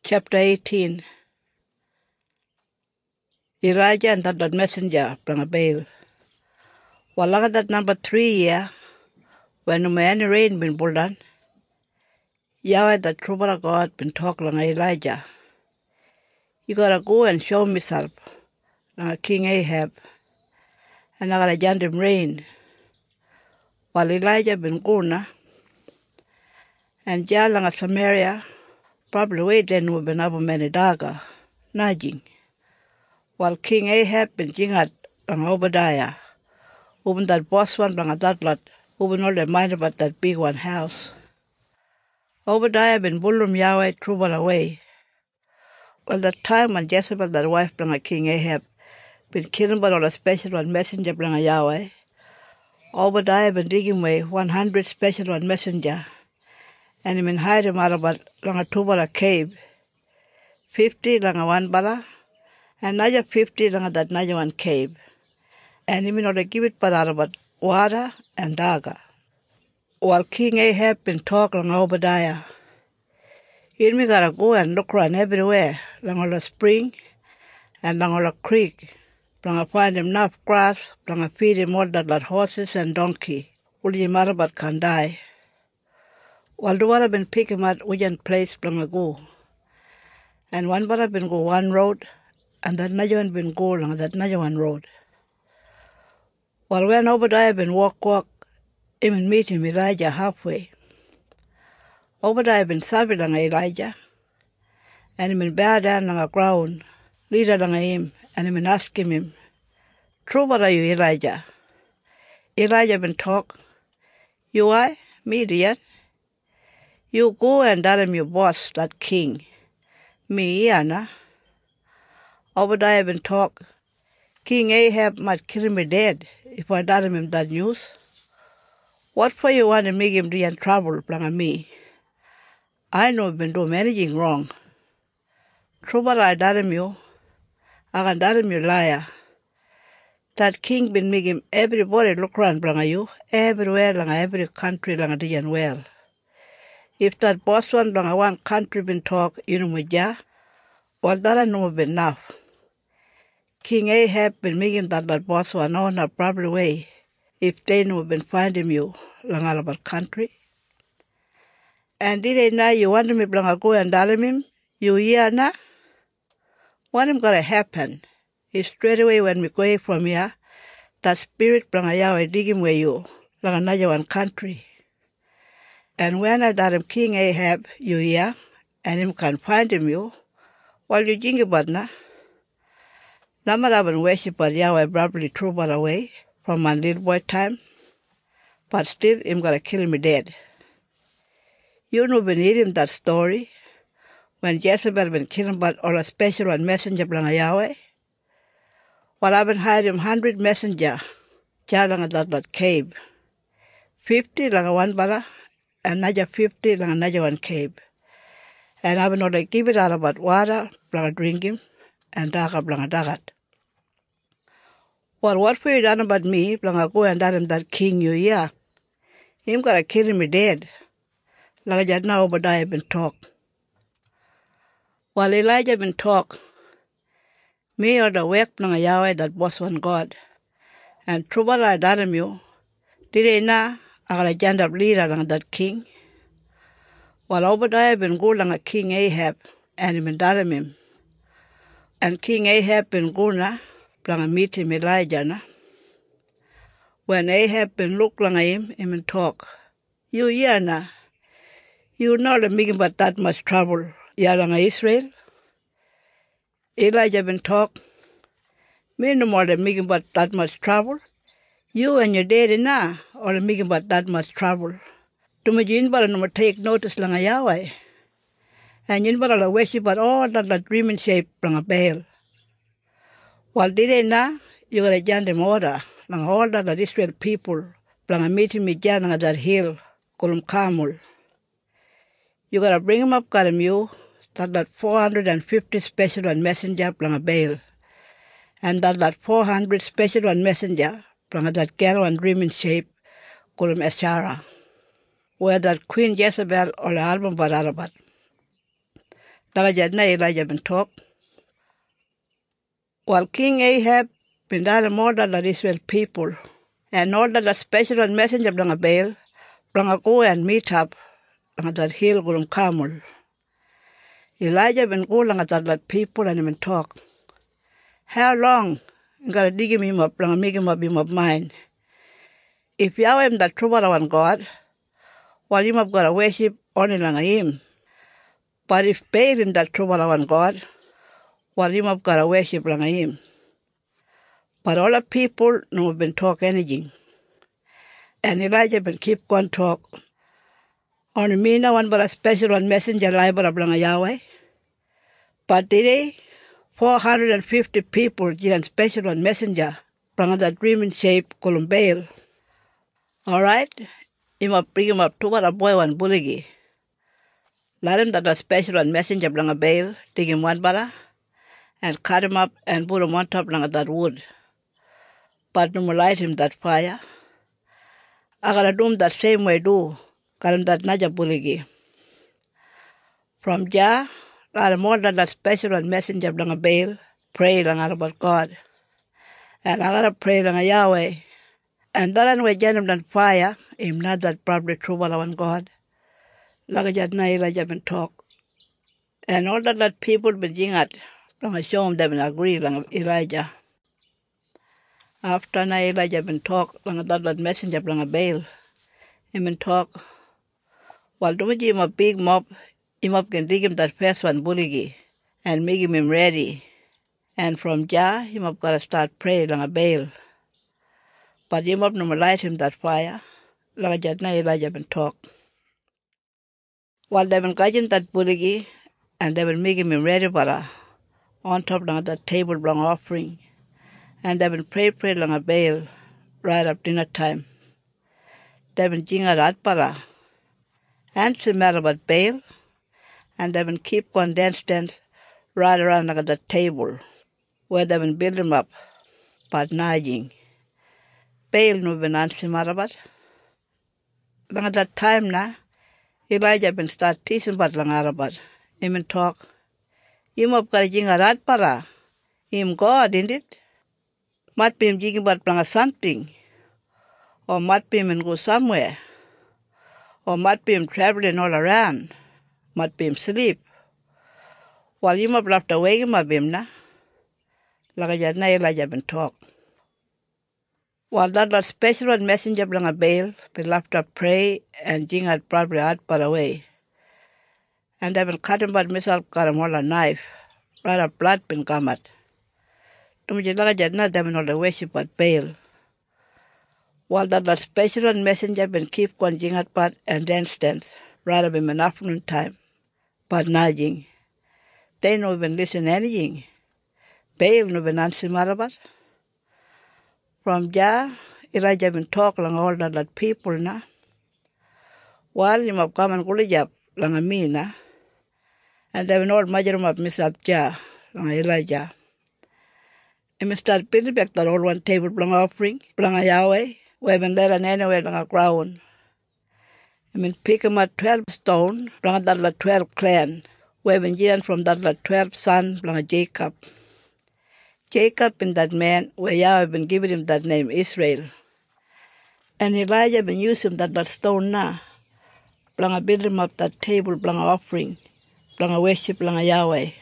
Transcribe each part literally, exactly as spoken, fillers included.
Chapter eighteen. Elijah and that, that messenger brang a Baal. Walang that number three year, when no any rain been buldan, Yahweh the trooper of God been talk lang Elijah. You gotta go and show myself lang King Ahab, and I gotta jand him rain. While Elijah been gona, and Jah lang Samaria, probably wait then we been able many daga, najing. While King Ahab been jingat lang Obadiah, open that boss one lang that lot, open all the mind about that big one house. Obadiah been bullum Yahweh trouble away. Well, that time when Jezebel, that wife bring a King Ahab, been killing but all a special one messenger bring a Yahweh. Obadiah been digging away one hundred special one messenger, and he been hide him out about long a two bala cave, fifty long a one bala, and another fifty long a that another one cave, and he been order give it but out about water and daga. While King Ahab been talking long Obadiah, he me gotta go and look around everywhere, long all a spring and long all a creek, long find him enough grass, long feed him all that like horses and donkey. Will you matter but can die? While the water been picking out which place long go, and one brother been go one road, and that another one been go along that another one road. While when Obadiah been walk walk, him and meet him Elijah halfway. Obadiah been savvy lang Elijah, and he been bow down on the ground, leader lang him, and he been asking him, "True, what are you, Elijah?" Elijah been talk, "You are me, dear. You go and tell him your boss, that king. Me, Anna." Obadiah been talk, "King Ahab might kill me dead if I tell him that news. What for you want to make him do in trouble, blang me? I know I've been doing anything wrong. True, but I tell him you, I can tell him you liar. That king been making everybody look around, blang you, everywhere, lang every country, lang a well. If that boss one, lang one country been talk, you know me, ja, well, that I know been enough. King Ahab been making that, that boss one on a proper way, if they know been finding you, lang all about country. And did they know you want me, blang go and tell him, you hear na? What am gonna happen? If straight away when we go from here, that spirit bring a Yahweh digging where you, like another one country. And when I tell him King Ahab, you hear, and him can find him you, while you think about na, number of and worship but Yahweh probably true but away from my little boy time, but still him gonna kill me dead. You know been hearing that story, when Jezebel been killing but or a special one messenger bring a Yahweh. Well, I've been hiding hundred messenger, charging at that, that cave. Fifty like a one bala, another fifty like another one cave. And I've been order give it out about water, blang a drink him, and daga blang a dagat. Well, what for you done about me, blang a go and tell him that king you hear? Him gotta kill me dead. Like that now Obadiah been talk. While Elijah been talk, me or the work blang a Yahweh that boss one God. And trouble I done you, did they na, I got a jand up leader lang that king. While Obadiah been go lang a King Ahab, and he been done him. And King Ahab been go na, blang a meet him Elijah na. When Ahab been look lang a him, he been talk, you hear na, you not making but that much trouble, ya lang a Israel. Elijah been talk, me no more than making but that much trouble. You and your daddy na, or making but that much trouble. To me, you but no take notice lang a Yahweh. And you but all worship but all that that dreaming shape lang a Baal. While did they na, you gotta jand them order, lang all that that Israel people, lang a meeting me jan lang that hill, Kulum Kamul. You gotta bring him up, got him you, that that four hundred and fifty special one messenger lang a Baal. And that that four hundred special one messenger, lang that girl one dreaming shape, Kulum Ashara. Where that Queen Jezebel or the album but Arabat. Lakajat na Elijah bin talk. While King Ahab bin done murder the Israel people and ordered a special messenger bring a bail, bring a go and meet up on that hill Gurum Carmel. Elijah bin go lang at that people and him talk. How long? Gotta dig him up, bring a make him up him of mine. If Yahweh am the true one God, while him have got to worship only lang him. But if Baal him the true one God, while him have got to worship lang him. But all the people no have been talk anything. And Elijah been keep on talk. Only me no one but a special one messenger liable bring a Yahweh. But today, four hundred fifty people did special one messenger bring that dream in shape called Baal. All right? Him up bring him up to what a boy one bulligi. Let him that a special one messenger bring a Baal, take him one butter, and cut him up and put him on top of that wood. But no more light him that fire. I gotta do him that same way do, cut him that naja bulligi. From Jah, I more than that special one messenger bring a Baal, pray lang about God. And I gotta pray lang Yahweh. And that way general than fire, him not that probably true one God. Lakajat na Elijah been talk. And all that, that people been jingat, lang show him them and agree lang Elijah. After na Elijah been talk, lang that, that messenger bring a Baal, him been talk. While doing him a big mob, him up can dig him that first one bulligi, and make him ready. And from Jah, him up gotta start praying lang a Baal. But him up no light him that fire, Lakajat na Elijah been talk. While they been catching that bulligi, and they been making him ready for a, on top of that table bring offering, and they been pray pray lang a Baal, right up dinner time. They been jinga rat para, and some matter about Baal, and they been keep on dance dance right around like the table, where they been build him up, but nagging. Baal no been answering matter about. Long at that time na, Elijah been start teaching about lang arabat. Him and talk. Him up got a jinga rat para. Him God, isn't it? Might be him jigging about bring something. Or might be him and go somewhere. Or might be him traveling all around. Might be him sleep. While him up left away him up him na. Lakajat na Elijah been talk. While that was special one messenger bring a Baal, be left up pray and jing had probably out but away. And they been cutting but myself got him all a knife. Right up blood been come at. Tumuji Lakajat na them all the worship but Baal. While that was special one messenger been keep on jing had but and dance dance. Right up in an afternoon time. But nagging. They no even listen anything. Baal no been answering marabat. From Jah, Elijah been talk lang all that, that people na. While him have come and gullijap lang a me na. And they been all majorum of Mister Jah lang Elijah. Him start building back that old one table blang offering, blang a Yahweh, we been let an anywhere lang a ground. Him pick him at twelve stone, blang that la twelve clan. We been given from that la twelve son blang a Jacob. Jacob in that man, where Yahweh been giving him that name, Israel. And Elijah been using that, that stone na. Blang a build him up that table, blang a offering, blang a worship, blang a Yahweh.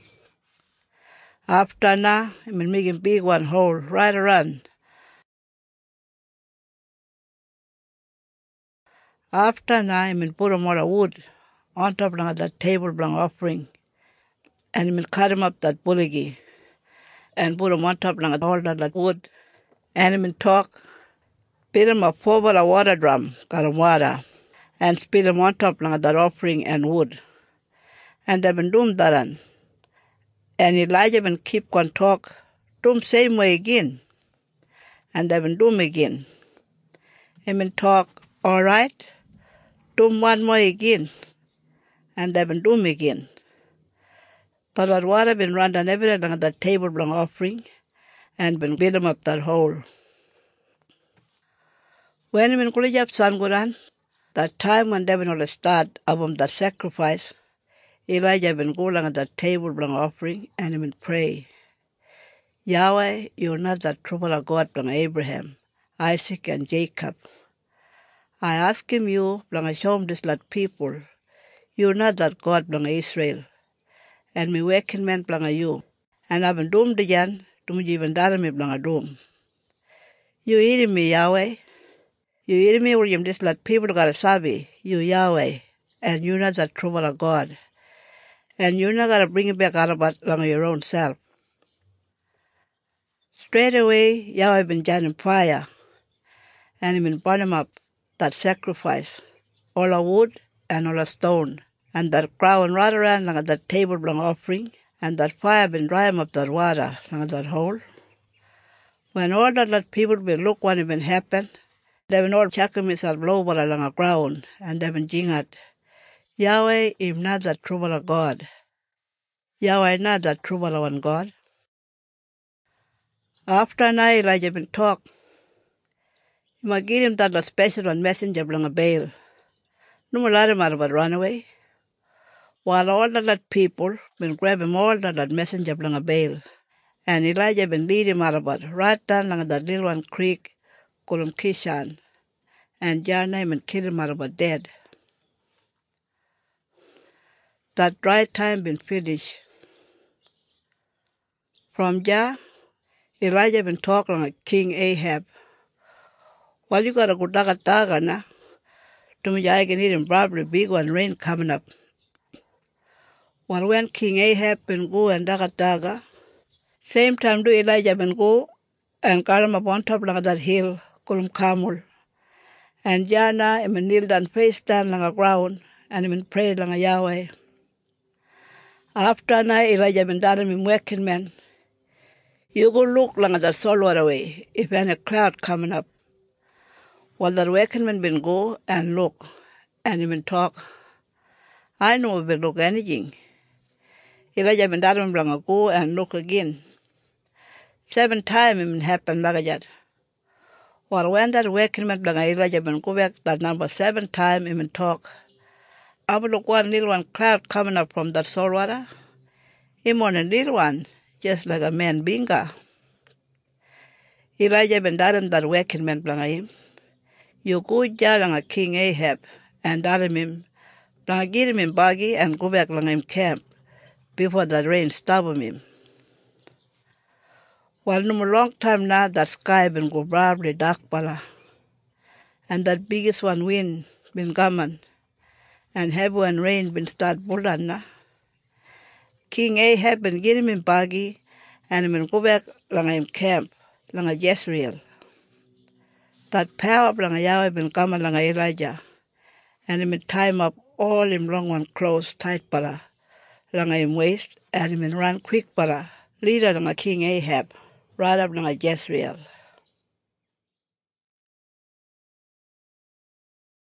After na, he been making big one hole right around. After na, he been put him all a wood on top of that table, blang offering. And he been cut him up that bulligi. And put him on top of all that, that wood. And him talk, put him a four bottle water drum, got him water, and spit him on top of that offering and wood. And they've been doing that. And Elijah been keep on talk, do same way again. And they've been doing again. Him been talk, all right, do one more again. And they've been doing again. But that water been run down everything on that table blang offering and been build him up that hole. When him in Kulijap Sanguran, that time when they been all start of them that sacrifice, Elijah bin go lang at the table blang offering and him pray. Yahweh, you're not the trouble God blang Abraham, Isaac and Jacob. I ask him you blang show him this lot people. You're not that God blang Israel. And me working man blang you. And I've been doomed again, to me even dare me blang a doom. You eating me, Yahweh. You eating me, William, this lot people gotta sabi, you Yahweh. And you're not that trouble of God. And you're not gonna bring it back out of your own self. Straight away, Yahweh been joining fire, and he been burn him up, that sacrifice, all a wood and all a stone, and that crowd right around like that table blang offering, and that fire been dry him up that water, like that hole. When all that, that people been look what it been happen, they been all checking himself low water along the ground, and they been jingat, Yahweh is not the trouble of God. Yahweh is not the trouble of one God. After night, Elijah been talk, you might give him that special one messenger blang a bail. No more let him out but run away. While all the that people been grab him all that, that messenger blang a bail. And Elijah been lead him out about right down along that little one creek called him Kishan. And Jah name and kill him out about dead. That dry time been finished. From Jah, Elijah been talking like King Ahab. Well, you gotta go daga daga na. To me, I can hear him probably big one rain coming up. Well, when King Ahab been go and daga daga, same time do Elijah been go and got him up on top of that hill called Carmel. And Jana him kneel down face down on the ground and him pray like Yahweh. After night Elijah been down him working man. You go look like that soul water away if any cloud coming up. Well, that working man been go and look and him talk. I know if look anything. Elijah been down him long go and look again. Seven times it happened like that. Well, when that working man blang Elijah been go back that number seven time him talk. I will look one little one cloud coming up from that salt water. Him on a little one, just like a man binga. Elijah been darim that working man blang him. You go jalang a King Ahab and darim him. Blang give him buggy and go back lang him camp before the rain stop him. Well, no long time now, that sky been go brightly dark pala. And that biggest one wind been coming. And heavy and rain been start bulling na. King Ahab been getting him buggy and him go back lang him camp, lang a Jezreel. That power lang Yahweh been coming lang Elijah. And him time up all him long one clothes tight pala. Lang him waist and him run quick pala. Leader lang a King Ahab. Right up like Jezreel.